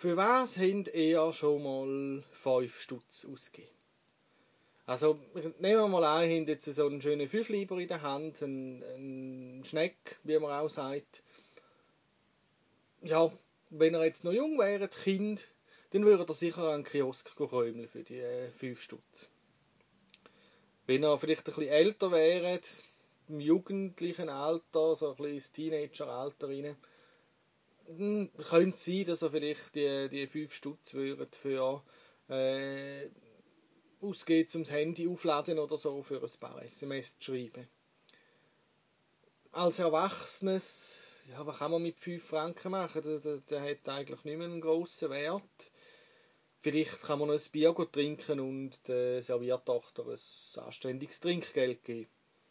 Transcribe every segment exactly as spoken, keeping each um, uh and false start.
Für was habt ihr schon mal fünf Stutz ausgegeben? Also, nehmen wir mal an, ihr habt jetzt so einen schönen Fünfliber in der Hand, einen, einen Schneck, wie man auch sagt. Ja, wenn ihr jetzt noch jung wäret, Kind, dann würdet ihr sicher an einen Kiosk räumeln für die äh, fünf Stutz. Wenn ihr vielleicht ein bisschen älter wäret, im jugendlichen Alter, so ein bisschen ins Teenageralter rein, dann könnte es sein, dass ihr vielleicht die, die fünf Stutz würdet für äh, ausgeben, um das Handy aufladen oder so, für ein paar S M S zu schreiben. Als Erwachsenes, ja, was kann man mit fünf Franken machen? Der, der, der hat eigentlich nicht mehr einen grossen Wert. Vielleicht kann man noch ein Bier trinken und der Serviertochter ein anständiges Trinkgeld geben.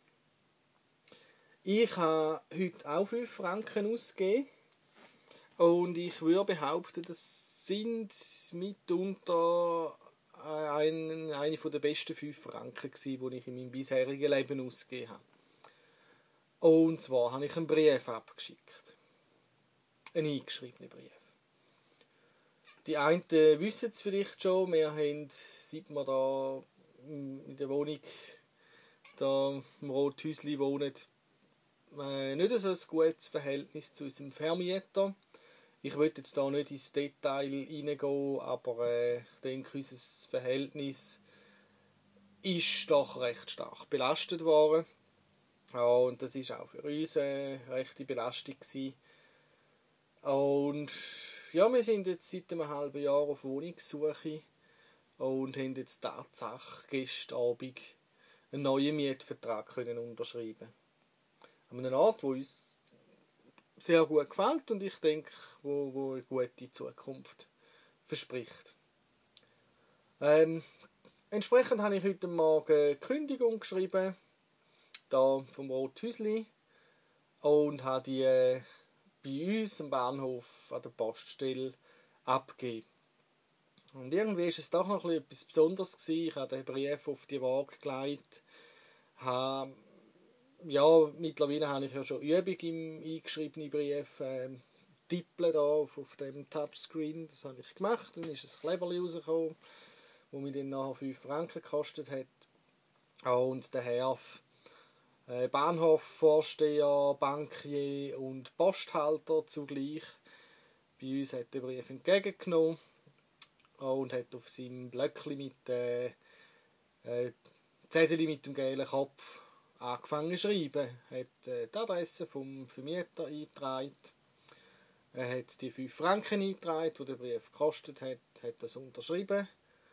Ich habe heute auch fünf Franken ausgegeben. Und ich würde behaupten, das sind mitunter eine, eine der besten fünf Franken gewesen, die ich in meinem bisherigen Leben ausgegeben habe. Und zwar habe ich einen Brief abgeschickt. Einen eingeschriebenen Brief. Die einen wissen es vielleicht schon, wir haben, seit wir da in der Wohnung, da im Rothäusli wohnen, nicht so ein gutes Verhältnis zu unserem Vermieter. Ich will jetzt da nicht ins Detail hineingehen, aber äh, ich denke, unser Verhältnis ist doch recht stark belastet worden. Ja, und das ist auch für uns eine rechte Belastung gewesen. Und ja, wir sind jetzt seit einem halben Jahr auf Wohnungssuche und haben jetzt Tatsache gestern Abend einen neuen Mietvertrag können unterschreiben. An einem Ort, wo uns sehr gut gefällt und ich denke, wo, wo eine gute Zukunft verspricht. Ähm, entsprechend habe ich heute Morgen eine Kündigung geschrieben, da vom Rothäusli, und habe die äh, bei uns am Bahnhof an der Poststelle abgegeben. Und irgendwie ist es doch noch etwas Besonderes gewesen. Ich habe den Brief auf die Waage gelegt. Habe, ja, mittlerweile habe ich ja schon Übung im eingeschriebenen Brief. Äh, tippeln da auf, auf dem Touchscreen. Das habe ich gemacht. Dann ist ein Kleberli rausgekommen, das mich dann nachher fünf Franken gekostet hat. Und der Herr äh, Bahnhofvorsteher, Bankier und Posthalter zugleich bei uns hat den Brief entgegengenommen und hat auf seinem Blöckchen mit äh, äh, Zettel mit dem gelben Kopf angefangen zu schreiben. Er hat äh, die Adresse vom Vermieter eingetragen. Er hat die fünf Franken eingetragen, die der Brief gekostet hat, hat das unterschrieben.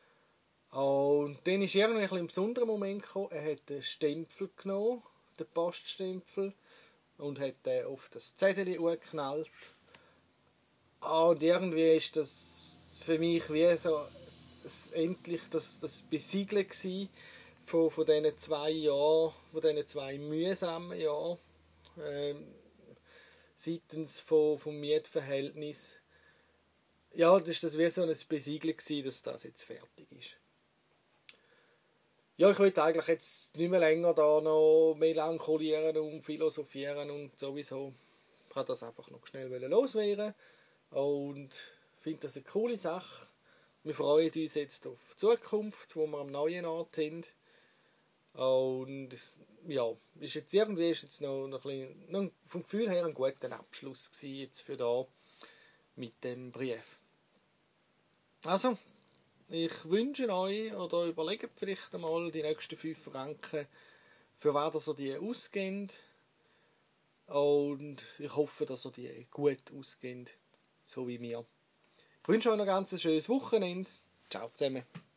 Und dann ist irgendwie ein bisschen ein besonderer Moment gekommen. Er hat den Stempel genommen, den Poststempel, und hat den auf das Zettel angeknallt. Und irgendwie ist das für mich wie so das, endlich das, das Besiegeln von, von diesen zwei Jahren, von diesen zwei mühsamen Jahren, ähm, seitens von, vom Mietverhältnis. Ja, das ist das wie so ein Besiegeln gewesen, dass das jetzt fertig ist. Ja, ich wollte eigentlich jetzt nicht mehr länger da noch melancholieren und philosophieren und sowieso. Ich wollte das einfach noch schnell loswerden und finde das eine coole Sache. Wir freuen uns jetzt auf die Zukunft, wo wir am neuen Ort haben. Und ja, ist jetzt irgendwie ist jetzt noch, noch ein bisschen, noch vom Gefühl her ein guter Abschluss gewesen jetzt für da mit dem Brief. Also, ich wünsche euch, oder überlegt vielleicht einmal die nächsten fünf Franken, für was ihr die ausgebt. Und ich hoffe, dass ihr die gut ausgebt, so wie mir. Ich wünsche euch noch ein ganz schönes Wochenende. Ciao zusammen.